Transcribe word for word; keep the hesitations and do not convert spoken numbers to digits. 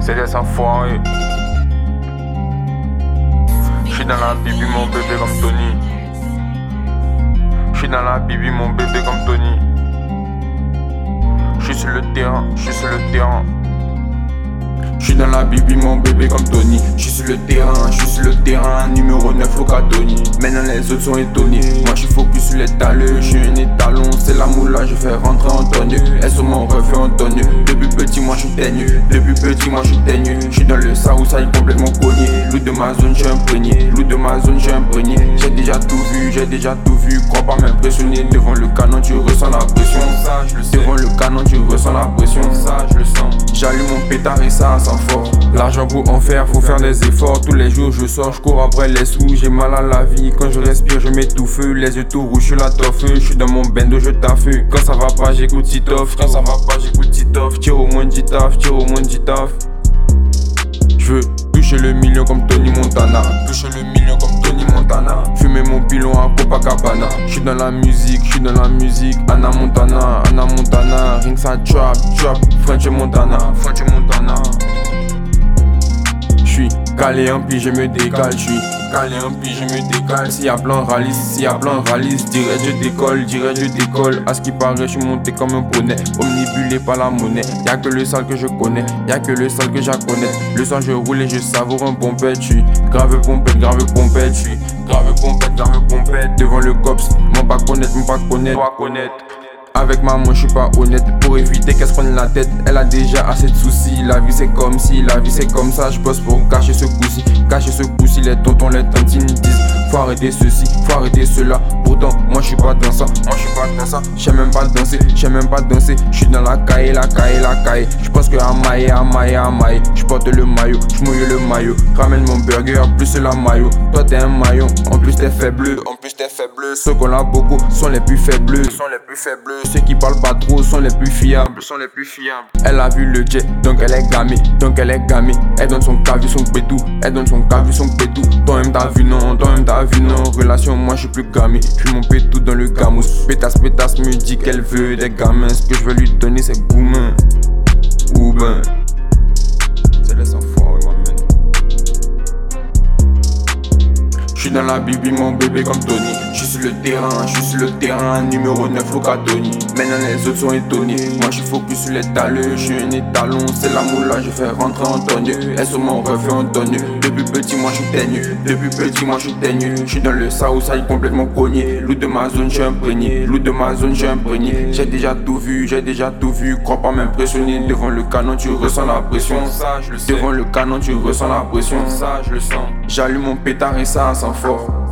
C'est des enfoirés. J'suis dans la bibi mon bébé comme Tony. J'suis dans la bibi mon bébé comme Tony. J'suis sur le terrain, j'suis sur le terrain. J'suis dans la bibi mon bébé comme Tony. J'suis sur le terrain, j'suis sur le terrain. Numéro neuf au Tony. Maintenant les autres sont étonnés. Moi j'suis focus sur les taleux. J'suis un étalon, c'est la moula, je fais rentrer en tonne. Elles sont mon refait en tonne. Depuis petit moi j'suis teigneux. Depuis petit moi j'suis teigneux. J'suis dans le ça où ça est complètement cogné. Loup de ma zone j'suis imprégné. Loup de ma zone j'suis imprégné. J'ai déjà tout vu, j'ai déjà tout vu. Crois pas m'impressionner. Devant le canon tu ressens la pression. Ça je le sais. Devant le canon tu ressens la pression. Ça je le sens. J'allume mon pétard et ça sent fort. L'argent pour en faire, faut faire des efforts. Tous les jours je sors, je cours après les sous. J'ai mal à la vie, quand je respire je m'étouffe. Les yeux tout rouges, je suis la toffe. Je suis dans mon bendo, je taffe. Quand ça va pas j'écoute Titoff. Quand ça va pas j'écoute Titoff. Tire au moins dix taf, tire au moins dix taf. Je veux toucher le million comme Tony Montana. Toucher le million comme Tony Montana. Fumer mon pilon à Copacabana. J'suis dans la musique, j'suis dans la musique. Anna Montana, Anna Montana. Ring ça trap, trap. French Montana, French Montana. J'suis calé en pis, je me décale. J'suis calé en pis, je me décale. S'il y a blanc ralice, s'il y a blanc ralice. Dirais je décolle, dirais je décolle. À ce qui paraît, j'suis monté comme un poney. Omnibulé par la monnaie. Y'a que le sale que je connais, y'a que le sale que j'ai à connaître. Le soir je roule et je savoure un bon pet. J'suis grave pompette, grave pompette. J'suis grave pompette, grave pompette. Devant le cops, mon pas connaître, mon pas connaître. Pas connaître. Avec maman je suis pas honnête. Pour éviter qu'elle se prenne la tête, elle a déjà assez de soucis. La vie c'est comme si, la vie c'est comme ça. Je bosse pour cacher ce coup-ci, cacher ce coup-ci. Les tontons, les tantines disent faut arrêter ceci, faut arrêter cela. Pourtant moi je suis pas dans ça, moi je suis pas dans ça. J'sais même pas danser, j'sais même pas danser. J'suis dans la caille, la caille, la caille. J'pense que à maille, à maille, à maille. J'porte le maillot, j'mouille le maillot. Ramène mon burger, plus la maillot. Toi t'es un maillon, en plus t'es faible, en plus t'es faible. Ceux qu'on a beaucoup sont les plus faibles, sont les plus faibles. Ceux qui parlent pas trop sont les plus fiables, sont les plus fiables. Elle a vu le jet, donc elle est gamée, donc elle est gamée. Elle donne son cas, vu son pétou, elle donne son cas, vu son pétou. Toi-même t'as vu non, toi-même t'as vu non. Relation, moi je suis plus gamé, je suis mon pétou dans le gamous. Pétasse, pétasse me dit qu'elle veut des gamins. Ce que je veux lui donner c'est goumin. Ou ben, c'est les enfoirés, moi man. J'suis dans la bibi mon bébé comme Tony. J'suis sur le terrain, j'suis sur le terrain. Numéro neuf au Tony. Maintenant les autres sont étonnés. Moi j'suis focus sur les taleux. J'suis un étalon, c'est la moula, je fais rentrer en tonne. Elles sont mon refait en tonne. Depuis petit moi j'suis teigneux. Depuis petit moi j'suis teigneux. J'suis dans le ça où ça est complètement cogné. Loup de ma zone j'suis imprégné. Loup de ma zone j'suis imprégné. J'ai déjà tout vu, j'ai déjà tout vu. Crois pas m'impressionner. Devant le canon tu ressens la pression. Ça je le sais. Devant le canon tu ressens la pression. Ça je le sens. J'allume mon pétard et ça sent fort.